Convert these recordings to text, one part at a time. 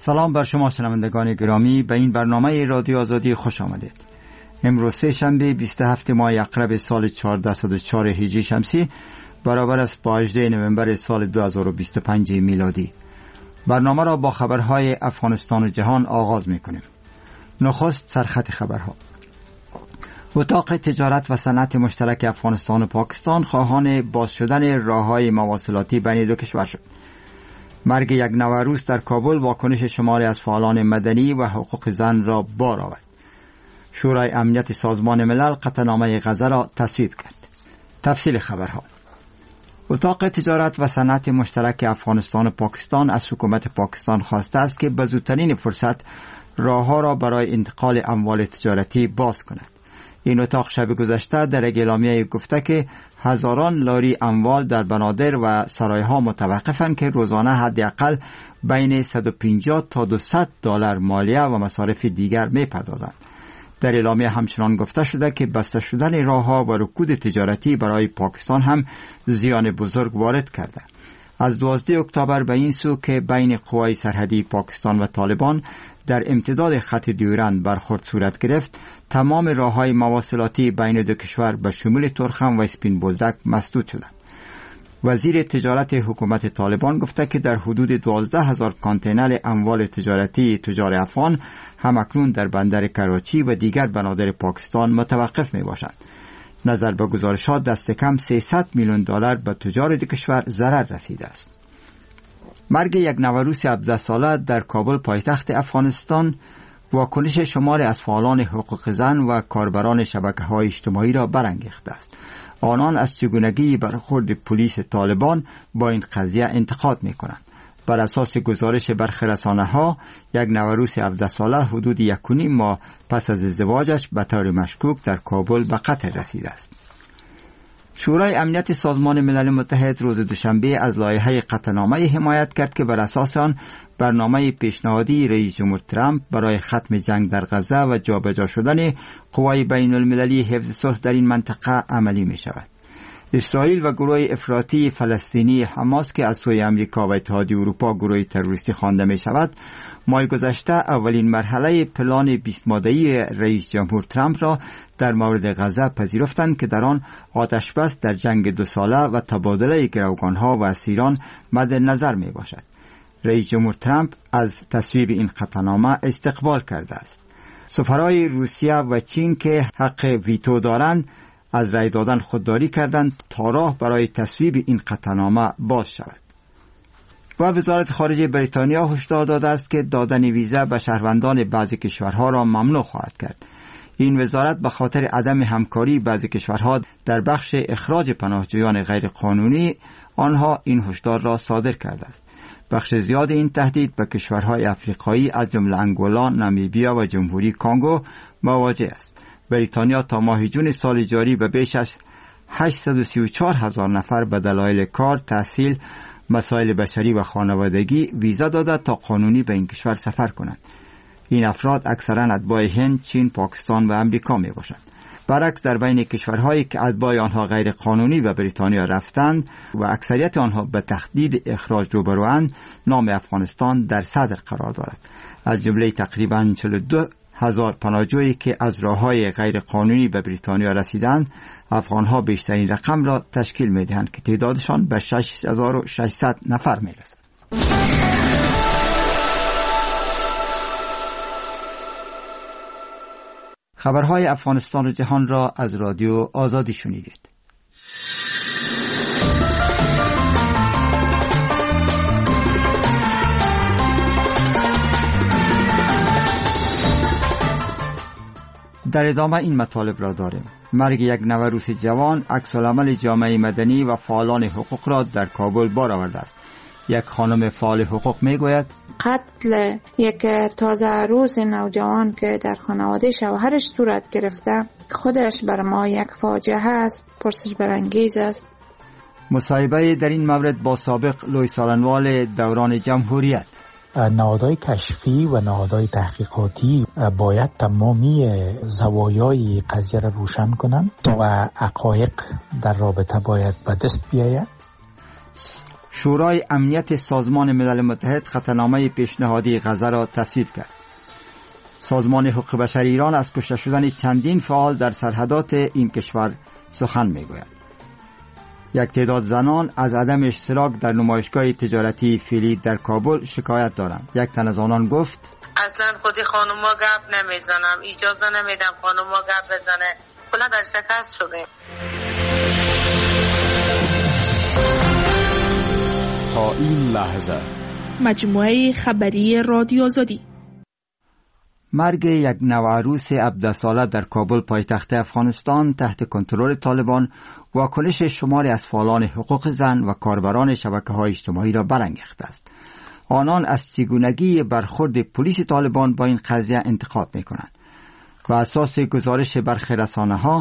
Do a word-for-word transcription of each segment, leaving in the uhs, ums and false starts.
سلام بر شما شنوندگان گرامی، به این برنامه رادیو آزادی خوش آمدید. امروز سه شنبه بیست و هفت ماه اکرب سال چهارصد و چهار هجری شمسی برابر است با هجدهم نوامبر سال دو هزار و بیست و پنج میلادی. برنامه را با خبرهای افغانستان و جهان آغاز می‌کنیم. نخست سرخط خبرها. اتاق تجارت و صنعت مشترک افغانستان و پاکستان خواهان باز شدن راه‌های مواصلاتی بین دو کشور شد. مرگ یک نوروز در کابل واکنش شماری از فعالان مدنی و حقوق زن را بار آورد. شورای امنیت سازمان ملل قطعنامه غزه را تصویب کرد. تفصیل خبرها. اتاق تجارت و صنعت مشترک افغانستان و پاکستان از حکومت پاکستان خواسته است که به زودترین فرصت راه‌ها را برای انتقال اموال تجارتی باز کند. این اتاق شب گذشته در یک اعلامیه گفته که هزاران لاری اموال در بنادر و سرایها متوقفند که روزانه حداقل بین صد و پنجاه تا دویست دلار مالیه و مصارف دیگر می‌پردازند. در اعلامیه همچنان گفته شده که بسته شدن راه‌ها و رکود تجارتی برای پاکستان هم زیان بزرگ وارد کرده. از دوازدهم اکتبر به این سو که بین قوای سرحدی پاکستان و طالبان در امتداد خط دیورند برخورد صورت گرفت، تمام راه‌های مواصلاتی بین دو کشور به شمول تورخم و اسپین بولدک مسدود شدند. وزیر تجارت حکومت طالبان گفته که در حدود دوازده هزار کانتینر اموال تجارتی تجار افغان همکنون در بندر کراچی و دیگر بنادر پاکستان متوقف می باشند. نظر به گزارشات دست کم سیصد میلیون دلار به تجار دو کشور ضرر رسیده است. مرگ یک نوروز هفده ساله در کابل پایتخت افغانستان واکنش شماری از فعالان حقوق زن و کاربران شبکه‌های اجتماعی را برانگیخته است. آنان از چگونگی برخورد پلیس طالبان با این قضیه انتقاد می‌کنند. بر اساس گزارش برخی رسانه‌ها، یک نوروز هفده ساله حدود یک و نیم ماه پس از ازدواجش به طور مشکوک در کابل به قتل رسیده است. شورای امنیت سازمان ملل متحد روز دوشنبه از لایحه قطعنامه حمایت کرد که بر اساس آن برنامه پیشنهادی رئیس جمهور ترامپ برای ختم جنگ در غزه و جابجا شدن قوای بین المللی حفظ صلح در این منطقه عملی می شود. اسرائیل و گروه افراطی فلسطینی حماس که از سوی امریکا و اتحادیه اروپا گروه تروریستی خوانده می شود، ماه گذشته اولین مرحله پلان بیست ماده‌ای رئیس جمهور ترامپ را در مورد غزه پذیرفتند که در آن آتش بس در جنگ دو ساله و تبادله گروگانها و اسیران مد نظر می باشد. رئیس جمهور ترامپ از تصویب این قطعنامه استقبال کرده است. سفرای روسیه و چین که حق ویتو دارند از رای دادن خودداری کردند تا راه برای تصویب این قطعنامه باز شود. و وزارت خارجه بریتانیا هشدار داده است که دادن ویزا به شهروندان بعضی کشورها را ممنوع خواهد کرد. این وزارت به خاطر عدم همکاری بعضی کشورها در بخش اخراج پناهجویان غیرقانونی آنها این هشدار را صادر کرده است. بخش زیاد این تهدید به کشورهای افریقایی از جمله انگولا، نامیبیا و جمهوری کانگو مواجه است. بریتانیا تا ماه جون سال جاری به بیش از هشتصد و سی و چهار هزار نفر به دلایل کار، تحصیل، مسائل بشری و خانوادگی ویزا داده تا قانونی به این کشور سفر کنند. این افراد اکثرا اتباع هند، چین، پاکستان و امریکا می باشند. برعکس در بین کشورهایی که اتباع آنها غیر قانونی به بریتانیا رفتند و اکثریت آنها به تهدید اخراج روبروند، نام افغانستان در صدر قرار دارد. از جمله تقریباً چهل و دو هزار پناهجویی که از راه‌های غیر قانونی به بریتانیا رسیدند، افغان‌ها بیشترین رقم را تشکیل می‌دهند که تعدادشان به شش هزار و ششصد نفر می‌رسد. خبرهای افغانستان و جهان را از رادیو آزادی شنیدید. در ادامه این مطالب را داریم. مرگ یک نوروز جوان عکس‌العمل جامعه مدنی و فعالان حقوق را در کابل بار آورده است. یک خانم فعال حقوق میگوید قتل یک تازه روز نوجوان که در خانواده شوهرش صورت گرفته خودش بر ما یک فاجعه است، پرسش برانگیز است. مصاحبه در این مورد با سابق لوی سالنوال دوران جمهوریت. نهادهای کشفی و نهادهای تحقیقاتی باید تمامی زوایای قضیه را روشن کنند و حقایق در رابطه باید به دست بیاید. شورای امنیت سازمان ملل متحد خطرنامه پیشنهادی غزه را تصویب کرد. سازمان حقوق بشر ایران از کشته شدن چندین فعال در سرحدات این کشور سخن میگوید. یک تعداد زنان از عدم اشتراک در نمایشگاه تجارتی فیلی در کابل شکایت دارند. یک تن از آنان گفت: اصلا خودی خانوما گپ نمیزنم، اجازه نمیدم خانوما گپ بزنه، کلا در شکست شده. تا این لحظه مجموعه خبری رادیو آزادی. مرگ یک نوعروس هفده ساله در کابل پایتخت افغانستان تحت کنترل طالبان واکنش شماری از فعالان حقوق زن و کاربران شبکه‌های اجتماعی را برانگیخته است. آنان از چگونگی برخورد پلیس طالبان با این قضیه انتقاد می‌کنند. و اساس گزارش برخی رسانه‌ها،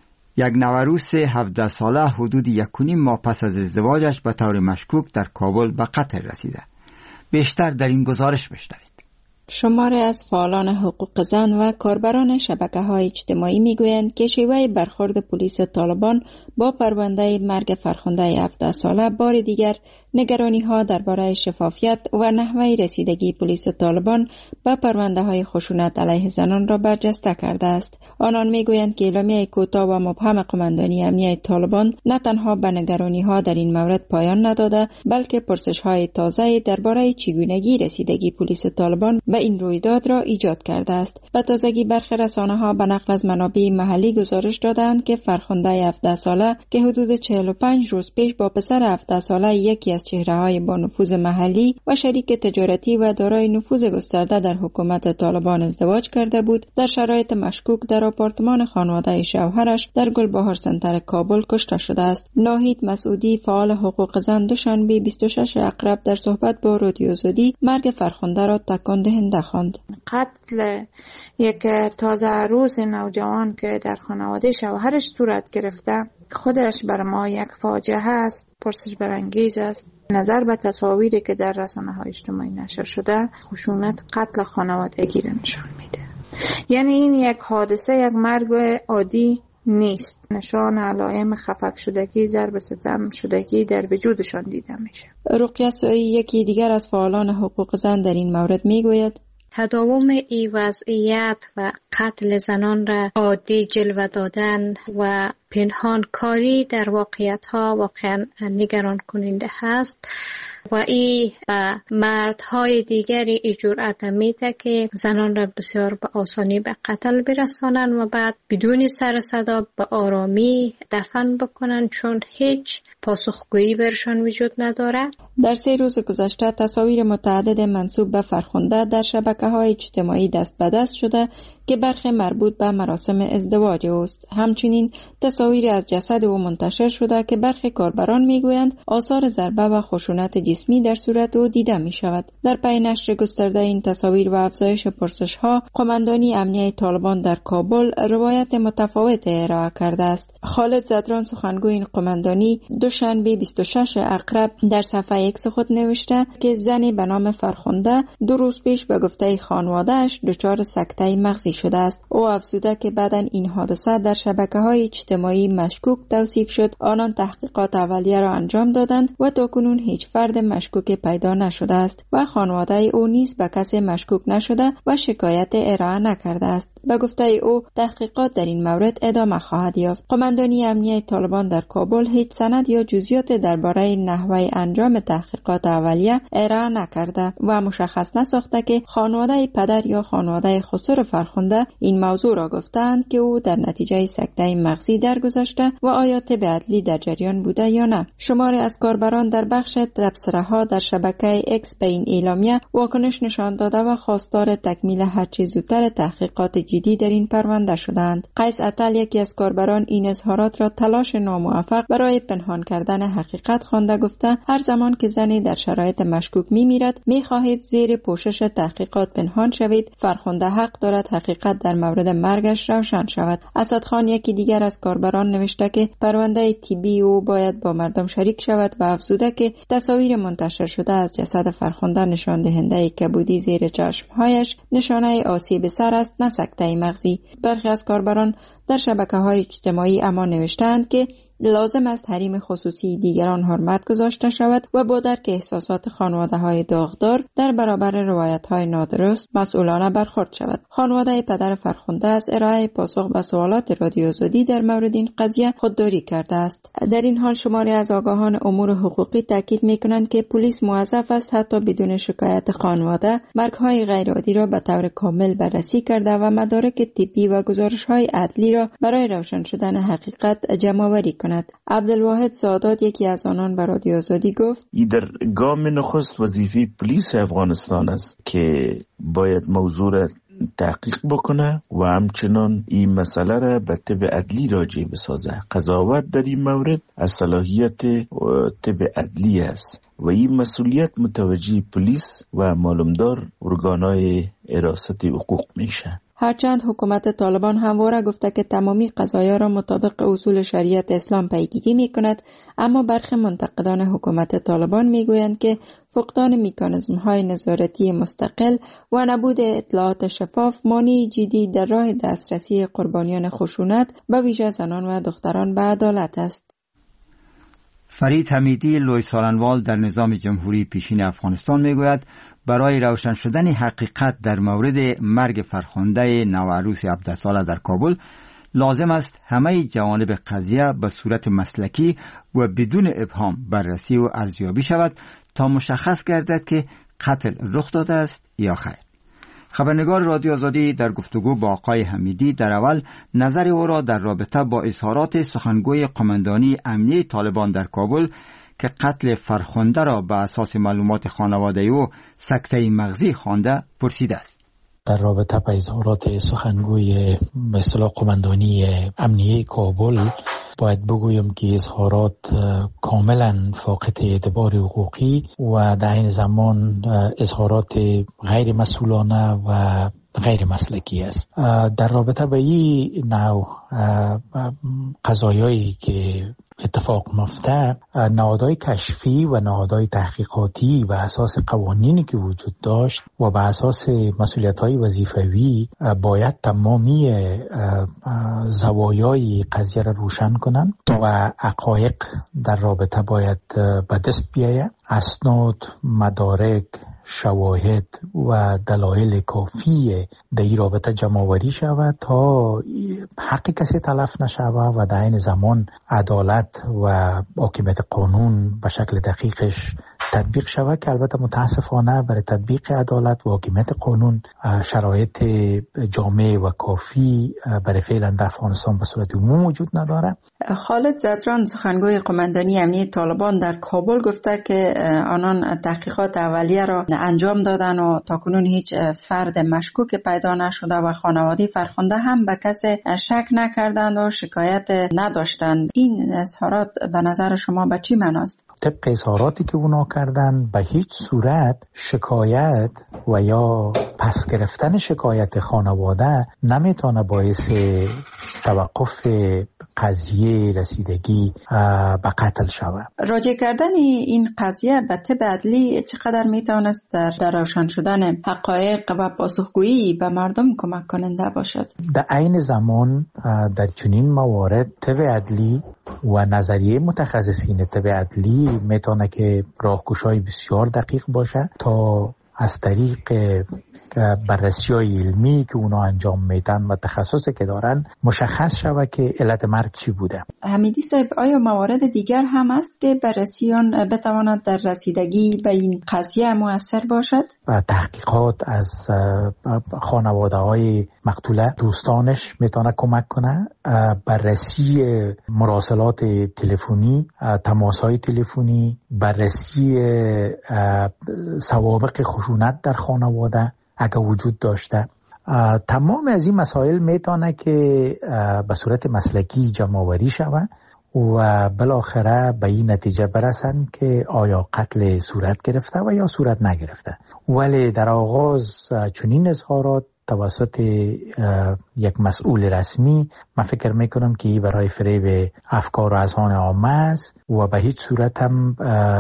یک نوعروس هفده ساله حدود یک و نیم ماه پس از ازدواجش به طور مشکوک در کابل به قتل رسیده. بیشتر در این گزارش بشنوید. شماری از فعالان حقوق زن و کاربران شبکه‌های اجتماعی می‌گویند که شیوه برخورد پلیس طالبان با پرونده مرگ فرخنده هفده ساله بار دیگر نگرانی‌ها درباره شفافیت و نحوه رسیدگی پلیس طالبان به پرونده‌های خشونت علیه زنان را برجسته کرده است. آنان می‌گویند که اعلامیه کوتاه و مبهم قماندانی امنیه طالبان نه تنها به نگرانی‌ها در این مورد پایان نداده، بلکه پرسش‌های تازه درباره چگونگی رسیدگی پلیس طالبان به این رویداد را ایجاد کرده است. به تازگی برخی رسانه‌ها به نقل از منابع محلی گزارش دادند که فرخنده هفده ساله که حدود چهل و پنج روز پیش با پسر هفده ساله یکی از چهره‌های با نفوذ محلی و شریک تجارتی و دارای نفوذ گسترده در حکومت طالبان ازدواج کرده بود، در شرایط مشکوک در آپارتمان خانواده شوهرش در گلبهار سنتر کابل کشته شده است. ناهید مسعودی، فعال حقوق زن، دوشنبه بیست و شش اکتبر در صحبت با رادیو آزادی مرگ فرخنده را تکان دهنده خواند. قتل یک تازه عروس نوجوان که در خانواده شوهرش صورت گرفته خودش بر ما یک فاجعه است، پرسش برانگیز است. نظر به تصاویری که در رسانه‌های اجتماعی نشر شده، خشونت قتل خانوادگی را نشان میده. یعنی این یک حادثه، یک مرگ عادی نیست. نشان علائم خفق شدگی، ضرب ستم شدگی در وجودشان دیده میشه. رقیه سعی، یکی دیگر از فعالان حقوق زن، در این مورد میگوید: تداوم این وضعیت و قتل زنان را عادی جلوه دادن و پنهان کاری در واقعیت ها واقعا نگران کننده هست و این به مردهای دیگری ای جرأت میده که زنان را بسیار به آسانی به قتل برسانند و بعد بدون سر صدا به آرامی دفن بکنن، چون هیچ پاسخگویی برشان وجود نداره. در سه روز گذشته تصاویر متعدد منسوب به فرخنده در شبکه‌های اجتماعی دست به دست شده که برخی مربوط به مراسم ازدواج اوست. همچنین تصاویری از جسد او منتشر شده که برخی کاربران میگویند آثار ضربه و خشونت جسمی در صورت او دیده می شود. در پی نشر گسترده این تصاویر و افزایش پرسش‌ها، قماندانی امنیه طالبان در کابل روایت متفاوت ارائه کرده است. خالد زدران، سخنگوی این قماندانی، دوشنبه بیست و شش اکتبر در صفحه ایکس خود نوشته که زنی به نام فرخنده دو روز پیش به گفته خانواده‌اش دچار سکته مغزی شده است. او افزوده که بعداً این حادثه در شبکه‌های اجتماعی مشکوک توصیف شد. آنان تحقیقات اولیه را انجام دادند و تاکنون هیچ فرد مشکوک پیدا نشده است و خانواده او نیز به کسی مشکوک نشده و شکایت ارائه نکرده است. به گفته او تحقیقات در این مورد ادامه خواهد یافت. قماندانی امنیه طالبان در کابل هیچ سند یا جزئیات درباره نحوه انجام تحقیقات اولیه ارائه نکرده و مشخص نساخته که خانواده پدر یا خانواده خسرو فرخنده این موضوع را گفتند که او در نتیجه سکته مغزی درگذشته و آیا طب عدلی در جریان بوده یا نه. شماری از کاربران در بخش تبصره‌ها در شبکه اکس به این اعلامیه واکنش نشان داده و خواستار تکمیل هرچه زودتر تحقیقات جدی در این پرونده شدند. قیس عطل، یکی از کاربران، این اظهارات را تلاش ناموفق برای پنهان کردن حقیقت خوانده، گفته هر زمان که زنی در شرایط مشکوک می‌میرد می‌خواهید زیر پوشش تحقیقات پنهان شوید. فرخنده حق دارد حقیقت در مورد مرگش روشن شود. اسدخان، یکی دیگر از کاربران، نوشته که پرونده طبی او باید با مردم شریک شود و افزوده که تصاویر منتشر شده از جسد فرخنده نشان دهنده کبودی زیر چشمهایش نشانه آسیب سر است، نه سکته مغزی. برخی از کاربران در شبکه‌های اجتماعی اما نوشتند که لازم است حریم خصوصی دیگران حرمت گذاشته شود و با درک احساسات خانواده های داغدار در برابر روایت های نادرست مسئولانه برخورد شود. خانواده پدر فرخنده از ارائه پاسخ به سوالات رادیو آزادی در مورد این قضیه خودداری کرده است. در این حال شماری از آگاهان امور حقوقی تاکید می‌کنند که پلیس موظف است حتی بدون شکایت خانواده مرگ‌های غیرعادی را به طور کامل بررسی کرده و مدارک طبی و گزارش‌های عدلی را برای روشن شدن حقیقت جمع‌آوری کند. عبدالواحد سادات یکی از آنان به رادیو آزادی گفت: این در گام نخست وظیفه پلیس افغانستان است که باید موضوع را تحقیق بکنه و همچنان این مسئله را به طب عدلی راجع بسازه. قضاوت در این مورد از صلاحیت طب عدلی است و این مسئولیت متوجه پلیس و معلومدار ارگانهای حراست حقوق میشه. هرچند حکومت طالبان همواره گفته که تمامی قضایا را مطابق اصول شریعت اسلام پیگیری می کند، اما برخی منتقدان حکومت طالبان می گویند که فقدان مکانیزم های نظارتی مستقل و نبود اطلاعات شفاف مانعی جدی در راه دسترسی قربانیان خشونت به ویژه زنان و دختران به عدالت است. فرید حمیدی لوی سالنوال در نظام جمهوری پیشین افغانستان می گوید برای روشن شدن حقیقت در مورد مرگ فرخنده نوعروس هفده ساله در کابل لازم است همه جوانب قضیه به صورت مسلکی و بدون ابهام بررسی و ارزیابی شود تا مشخص گردد که قتل رخ داده است یا خیر. خبرنگار رادیو آزادی در گفتگو با آقای حمیدی در اول نظر او را در رابطه با اظهارات سخنگوی قماندانی امنیه طالبان در کابل که قتل فرخنده را به اساس معلومات خانواده او سکته مغزی خوانده پرسیده است. در رابطه با اظهارات سخنگوی به اصطلاح قماندانی امنیه کابل باید بگویم که اظهارات کاملا فاقد اعتبار حقوقی و در این زمان اظهارات غیر مسئولانه و غیر مسلکی است. در رابطه با این نوع قضایایی که اتفاق میفته، نهادهای کشفی و نهادهای تحقیقاتی و اساس قوانینی که وجود داشت و به اساس مسئولیت‌های وظیفوی باید تمامی زوایای قضیه را روشن کنند و حقایق در رابطه باید به دست بیاید. اسناد، مدارک، شواهد و دلایل کافی در این رابطه جمع‌آوری شود تا حق کسی تلف نشود و در این زمان عدالت و حاکمیت قانون به شکل دقیقش تطبیق شود که البته متاسفانه برای تطبیق عدالت و حاکمیت قانون شرایط جامع و کافی برای فعلا در افغانستان به صورت عموم وجود نداره. خالد زدران سخنگوی قماندانی امنیه طالبان در کابل گفته که آنان تحقیقات اولیه را انجام دادن و تاکنون هیچ فرد مشکوک پیدا نشده و خانواده فرخنده هم به کسی شک نکردند و شکایت نداشتند. این اظهارات به نظر شما به چی معناست؟ طبق اظهاراتی که اونا کردن به هیچ صورت شکایت و یا پس گرفتن شکایت خانواده نمیتونه باعث توقف قضیه رسیدگی به قتل شود. راجع کردن این قضیه به طب عدلی چقدر میتونست در, در روشن شدن حقایق و پاسخگویی به مردم کمک کننده باشد؟ در عین زمان در چنین موارد طب عدلی و نظریه متخصصین طب عدلی میتونه که راهگشای بسیار دقیق باشه تا از طریق بررسی‌های علمی که اونا انجام میدن و تخصصی که دارن مشخص شود که علت مرگ چی بوده. حمیدی صاحب، آیا موارد دیگر هم است که بررسیان بتواند در رسیدگی به این قضیه مؤثر باشد؟ و تحقیقات از خانواده های مقتوله دوستانش میتونه کمک کنه. بررسی مراسلات تلفنی، تماس های تلفنی، بررسی سوابق خشونت در خانواده اگر وجود داشته، تمام از این مسائل میتونه که به صورت مسلکی جمع‌آوری شود و بالاخره به این نتیجه برسن که آیا قتل صورت گرفته و یا صورت نگرفته. ولی در آغاز چنین اظهارات توسط یک مسئول رسمی من فکر میکنم که برای فریب افکار و اذهان عامه است و به هیچ صورت هم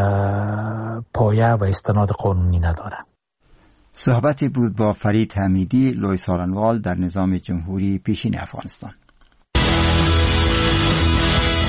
پایه و استناد قانونی نداره. صحبتی بود با فرید حمیدی لوی سالنوال در نظام جمهوری پیشین افغانستان.